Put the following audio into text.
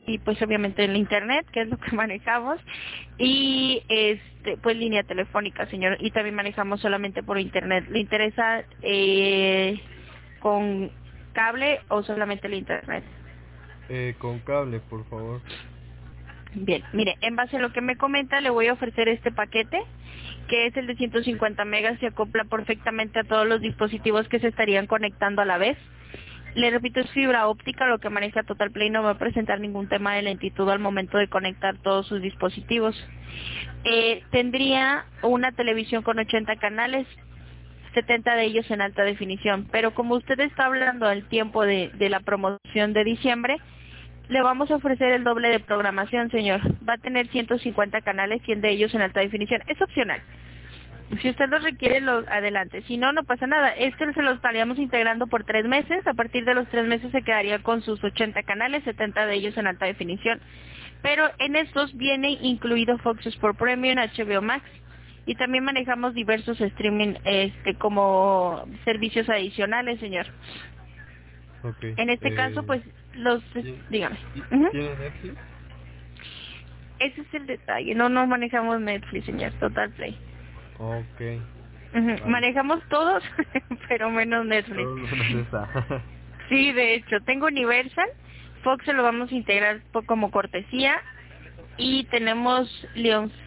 y pues obviamente el internet, que es lo que manejamos, y pues línea telefónica, señor, y también manejamos solamente por internet. ¿Le interesa con cable o solamente el internet? Con cable, por favor. Bien, mire, en base a lo que me comenta, le voy a ofrecer este paquete, que es el de 150 megas, se acopla perfectamente a todos los dispositivos que se estarían conectando a la vez. Le repito, es fibra óptica, lo que maneja Total Play, no va a presentar ningún tema de lentitud al momento de conectar todos sus dispositivos. Tendría una televisión con 80 canales, 70 de ellos en alta definición, pero como usted está hablando del tiempo de la promoción de diciembre, le vamos a ofrecer el doble de programación, señor. Va a tener 150 canales, 100 de ellos en alta definición. Es opcional. Si usted los requiere, adelante. Si no, no pasa nada. Este se lo estaríamos integrando por 3 meses. A partir de los 3 meses se quedaría con sus 80 canales, 70 de ellos en alta definición. Pero en estos viene incluido Fox Sports Premium, HBO Max, y también manejamos diversos streaming como servicios adicionales, señor. Ok. En este caso, pues, ¿Tiene, dígame. Ujú. ¿Tiene Netflix? Ese es el detalle. No manejamos Netflix, señor. Total Play. Ok, Ujú. vale. Manejamos todos, pero menos Netflix. Solo menos esa. Sí, de hecho, tengo Universal, Fox se lo vamos a integrar como cortesía, y tenemos Lions